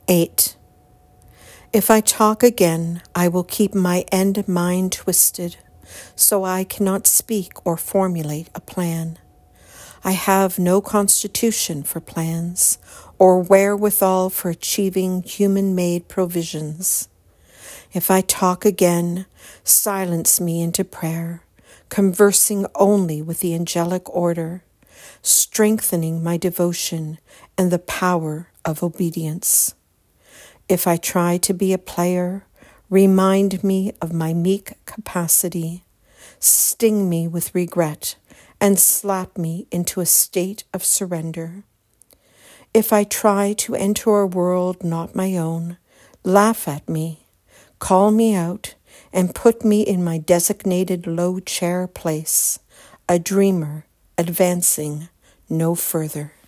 8. If I talk again, I will keep my end mind twisted, so I cannot speak or formulate a plan. I have no constitution for plans, or wherewithal for achieving human-made provisions. If I talk again, silence me into prayer, conversing only with the angelic order, strengthening my devotion and the power of obedience. If I try to be a player, remind me of my meek capacity, sting me with regret, and slap me into a state of surrender. If I try to enter a world not my own, laugh at me, call me out, and put me in my designated low chair place, a dreamer advancing no further.